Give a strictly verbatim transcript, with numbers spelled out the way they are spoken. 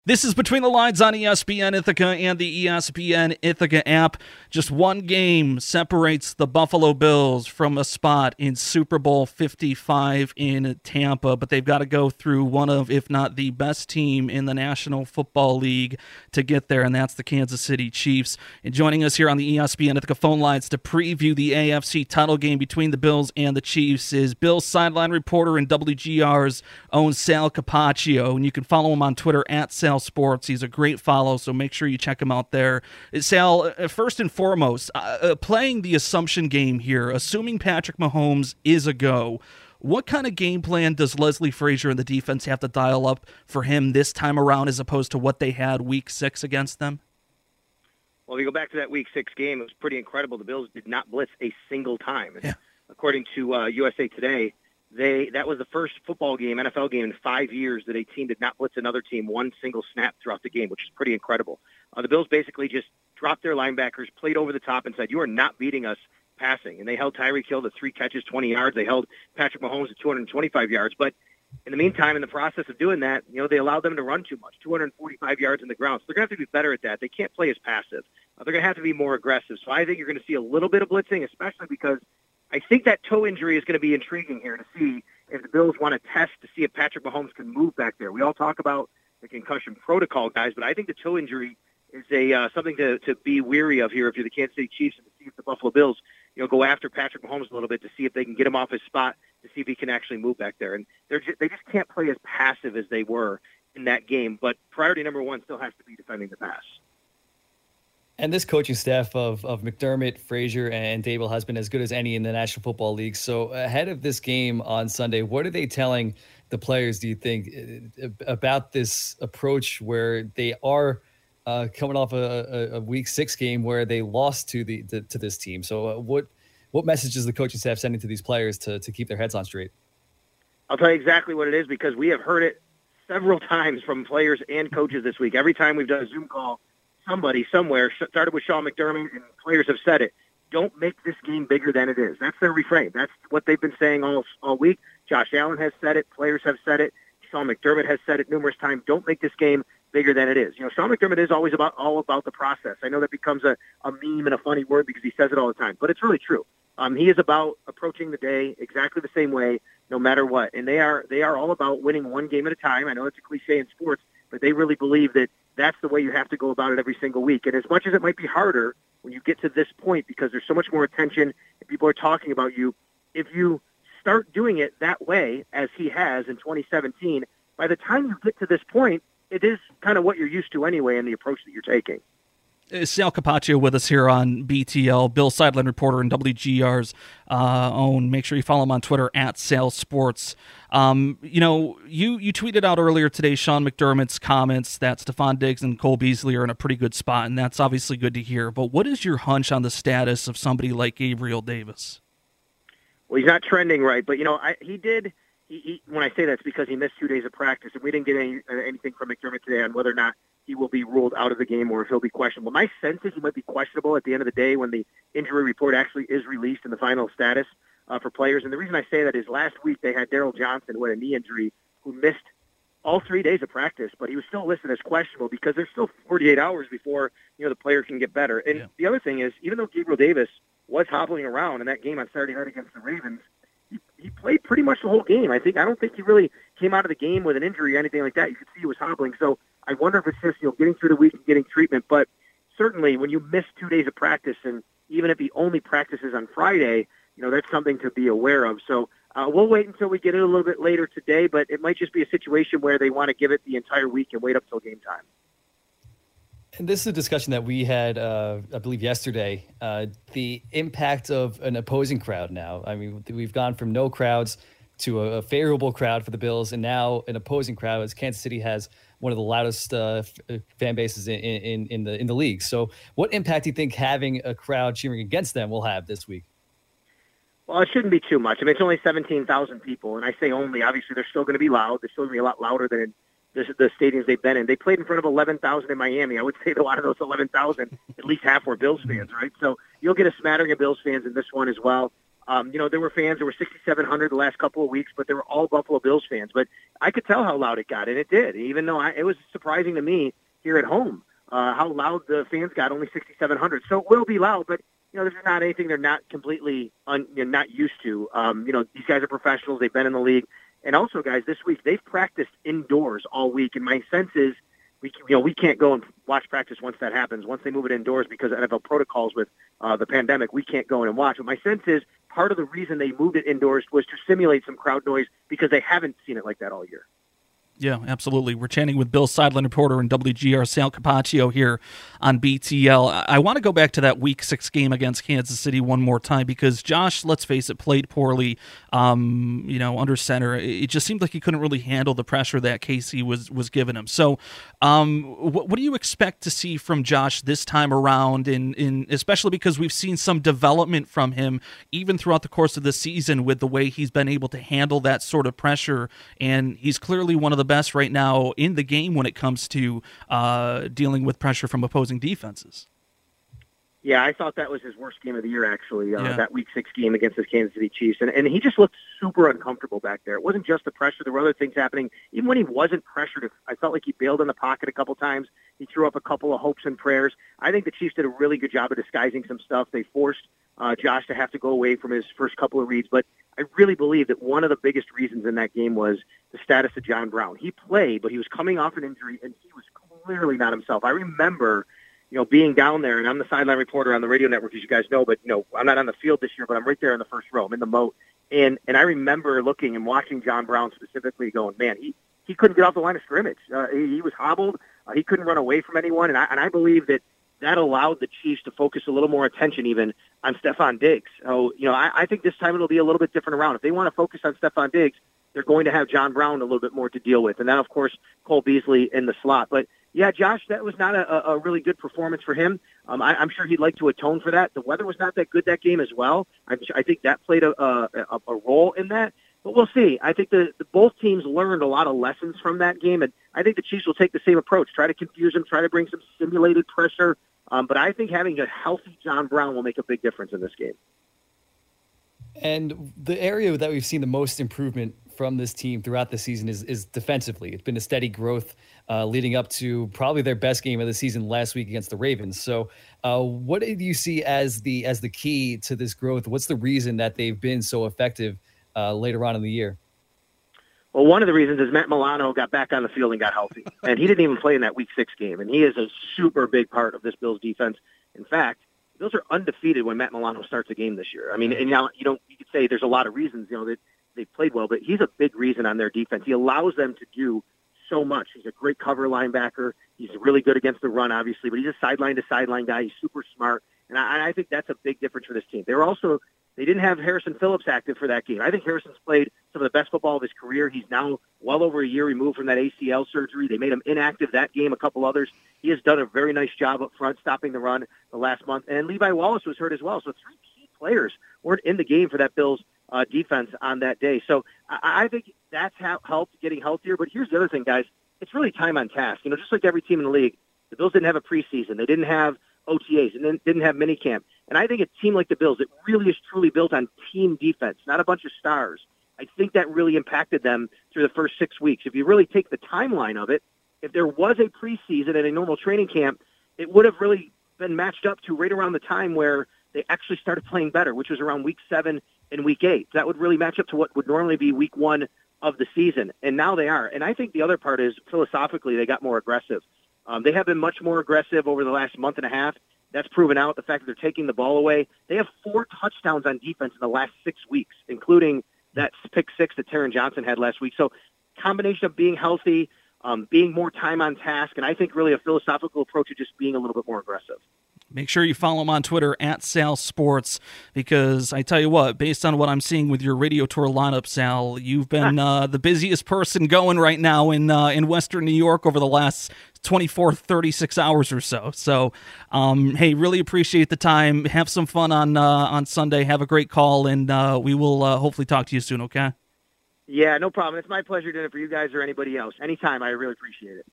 This is Between the Lines on E S P N Ithaca and the E S P N Ithaca app. Just one game separates the Buffalo Bills from a spot in Super Bowl fifty-five in Tampa, but they've got to go through one of, if not the best team in the National Football League to get there, and that's the Kansas City Chiefs. And joining us here on the E S P N Ithaca phone lines to preview the A F C title game between the Bills and the Chiefs is Bills sideline reporter and W G R's own Sal Capaccio, and you can follow him on Twitter at Sal Sports. He's a great follow, so make sure you check him out there. Sal, first and foremost, uh, playing the assumption game here, assuming Patrick Mahomes is a go, what kind of game plan does Leslie Frazier and the defense have to dial up for him this time around as opposed to what they had week six against them? Well, if you go back to that week six game, it was pretty incredible. The Bills did not blitz a single time. Yeah. According to uh, U S A Today, They that was the first football game, N F L game in five years that a team did not blitz another team one single snap throughout the game, which is pretty incredible. Uh, the Bills basically just dropped their linebackers, played over the top, and said, "You are not beating us passing." And they held Tyreek Hill to three catches, twenty yards. They held Patrick Mahomes to two hundred twenty-five yards. But in the meantime, in the process of doing that, you know, they allowed them to run too much, two hundred forty-five yards in the ground. So they're going to have to be better at that. They can't play as passive. Uh, they're going to have to be more aggressive. So I think you're going to see a little bit of blitzing, especially because I think that toe injury is going to be intriguing here to see if the Bills want to test to see if Patrick Mahomes can move back there. We all talk about the concussion protocol, guys, but I think the toe injury is a uh, something to, to be weary of here if you're the Kansas City Chiefs, and to see if the Buffalo Bills, you know, go after Patrick Mahomes a little bit to see if they can get him off his spot, to see if he can actually move back there. And they're just, they just can't play as passive as they were in that game. But priority number one still has to be defending the pass. And this coaching staff of of McDermott, Frazier, and Dable has been as good as any in the National Football League. So ahead of this game on Sunday, what are they telling the players, do you think, about this approach where they are uh, coming off a, a, a week six game where they lost to the, the to this team? So uh, what what message is the coaching staff sending to these players to, to keep their heads on straight? I'll tell you exactly what it is, because we have heard it several times from players and coaches this week. Every time we've done a Zoom call, somebody somewhere started with Sean McDermott, and players have said it. Don't make this game bigger than it is. That's their refrain. That's what they've been saying all all week. Josh Allen has said it. Players have said it. Sean McDermott has said it numerous times. Don't make this game bigger than it is. You know, Sean McDermott is always about all about the process. I know that becomes a, a meme and a funny word because he says it all the time, but it's really true. Um, he is about approaching the day exactly the same way, no matter what. And they are they are all about winning one game at a time. I know it's a cliche in sports, but they really believe that that's the way you have to go about it every single week. And as much as it might be harder when you get to this point, because there's so much more attention and people are talking about you, if you start doing it that way, as he has in twenty seventeen, by the time you get to this point, it is kind of what you're used to anyway in the approach that you're taking. Sal Capaccio with us here on B T L, Bill sideline reporter and W G R's uh, own. Make sure you follow him on Twitter at Sal Sports. Um, you know, you you tweeted out earlier today Sean McDermott's comments that Stephon Diggs and Cole Beasley are in a pretty good spot, and that's obviously good to hear. But what is your hunch on the status of somebody like Gabriel Davis? Well, he's not trending right, but you know, I, he did. He, he, when I say that, it's because he missed two days of practice, and we didn't get any, anything from McDermott today on whether or not he will be ruled out of the game or if he'll be questionable. My sense is he might be questionable at the end of the day when the injury report actually is released in the final status uh, for players. And the reason I say that is last week they had Darryl Johnson, who had a knee injury, who missed all three days of practice, but he was still listed as questionable because there's still forty-eight hours before, you know, the player can get better. And yeah. The other thing is, even though Gabriel Davis was hobbling around in that game on Saturday night against the Ravens, he, he played pretty much the whole game. I think I don't think he really came out of the game with an injury or anything like that. You could see he was hobbling. So I wonder if it's just, you know, getting through the week and getting treatment. But certainly when you miss two days of practice, and even if he only practices on Friday, you know, that's something to be aware of. So uh, we'll wait until we get it a little bit later today, but it might just be a situation where they want to give it the entire week and wait up till game time. And this is a discussion that we had, uh, I believe, yesterday. Uh, the impact of an opposing crowd now. I mean, we've gone from no crowds to a, a favorable crowd for the Bills, and now an opposing crowd, as Kansas City has one of the loudest uh, f- fan bases in, in, in the in the league. So what impact do you think having a crowd cheering against them will have this week? Well, it shouldn't be too much. I mean, it's only seventeen thousand people, and I say only. Obviously, they're still going to be loud. They're still going to be a lot louder than in the, the stadiums they've been in. They played in front of eleven thousand in Miami. I would say that a lot of those eleven thousand, at least half were Bills fans, right? So you'll get a smattering of Bills fans in this one as well. Um, you know, there were fans. There were sixty-seven hundred the last couple of weeks, but they were all Buffalo Bills fans. But I could tell how loud it got, and it did. Even though I, it was surprising to me here at home uh, how loud the fans got, only sixty-seven hundred. So it will be loud, but you know, this is not anything they're not completely un, you know, not used to. Um, you know, these guys are professionals. They've been in the league. And also, guys, this week they've practiced indoors all week, and my sense is we you know we can't go and watch practice once that happens. Once they move it indoors because of N F L protocols with uh, the pandemic, we can't go in and watch. But my sense is part of the reason they moved it indoors was to simulate some crowd noise because they haven't seen it like that all year. Yeah, absolutely. We're chatting with Bill sideline reporter and W G R Sal Capaccio here on B T L. I want to go back to that Week Six game against Kansas City one more time because Josh, let's face it, played poorly. Um, you know, under center, it just seemed like he couldn't really handle the pressure that Casey was was giving him. So, um, what, what do you expect to see from Josh this time around? In in especially because we've seen some development from him even throughout the course of the season with the way he's been able to handle that sort of pressure, and he's clearly one of the best right now in the game when it comes to uh, dealing with pressure from opposing defenses. Yeah, I thought that was his worst game of the year, actually, uh, yeah. that Week Six game against the Kansas City Chiefs. And, and he just looked super uncomfortable back there. It wasn't just the pressure. There were other things happening. Even when he wasn't pressured, I felt like he bailed in the pocket a couple times. He threw up a couple of hopes and prayers. I think the Chiefs did a really good job of disguising some stuff. They forced uh, Josh to have to go away from his first couple of reads. But I really believe that one of the biggest reasons in that game was the status of John Brown. He played, but he was coming off an injury, and he was clearly not himself. I remember you know, being down there, and I'm the sideline reporter on the radio network, as you guys know, but, you know, I'm not on the field this year, but I'm right there in the first row. I'm in the moat. And and I remember looking and watching John Brown specifically going, man, he, he couldn't get off the line of scrimmage. Uh, he, he was hobbled. Uh, he couldn't run away from anyone. And I, and I believe that that allowed the Chiefs to focus a little more attention even on Stephon Diggs. So, you know, I, I think this time it'll be a little bit different around. If they want to focus on Stephon Diggs, they're going to have John Brown a little bit more to deal with. And then, of course, Cole Beasley in the slot. But, yeah, Josh, that was not a, a really good performance for him. Um, I, I'm sure he'd like to atone for that. The weather was not that good that game as well. I, I think that played a, a, a role in that. But we'll see. I think the, the both teams learned a lot of lessons from that game, and I think the Chiefs will take the same approach, try to confuse him, try to bring some simulated pressure. Um, but I think having a healthy John Brown will make a big difference in this game. And the area that we've seen the most improvement from this team throughout the season is, is defensively. It's been a steady growth uh, leading up to probably their best game of the season last week against the Ravens. So uh, what do you see as the as the key to this growth? What's the reason that they've been so effective uh, later on in the year? Well, one of the reasons is Matt Milano got back on the field and got healthy. And he didn't even play in that Week Six game. And he is a super big part of this Bills defense. In fact, Bills are undefeated when Matt Milano starts a game this year. I mean, and now you don't you could say there's a lot of reasons, you know, that they've played well, but he's a big reason on their defense. He allows them to do so much. He's a great cover linebacker. He's really good against the run, obviously, but he's a sideline to sideline guy. He's super smart, and I, I think that's a big difference for this team. They were also they didn't have Harrison Phillips active for that game. I think Harrison's played some of the best football of his career. He's now well over a year removed from that A C L surgery. They made him inactive that game, a couple others. He has done a very nice job up front, stopping the run the last month. And Levi Wallace was hurt as well. So three key players weren't in the game for that Bills uh, defense on that day. So I, I think that's ha- helped getting healthier. But here's the other thing, guys. It's really time on task. You know, just like every team in the league, the Bills didn't have a preseason. They didn't have O T As and then didn't have minicamp. And I think a team like the Bills, it really is truly built on team defense, not a bunch of stars. I think that really impacted them through the first six weeks. If you really take the timeline of it, if there was a preseason and a normal training camp, it would have really been matched up to right around the time where they actually started playing better, which was around week seven and week eight. That would really match up to what would normally be week one of the season. And now they are. And I think the other part is philosophically they got more aggressive. Um, they have been much more aggressive over the last month and a half. That's proven out. The fact that they're taking the ball away. They have four touchdowns on defense in the last six weeks, including that pick six that Taron Johnson had last week. So combination of being healthy, um, being more time on task, and I think really a philosophical approach of just being a little bit more aggressive. Make sure you follow him on Twitter at Sal Sports, because I tell you what, based on what I'm seeing with your radio tour lineup, Sal, you've been uh, the busiest person going right now in uh, in Western New York over the last twenty-four, thirty-six hours or so. So, um, hey, really appreciate the time. Have some fun on uh, on Sunday. Have a great call, and uh, we will uh, hopefully talk to you soon, okay? Yeah, no problem. It's my pleasure doing it for you guys or anybody else. Anytime. I really appreciate it.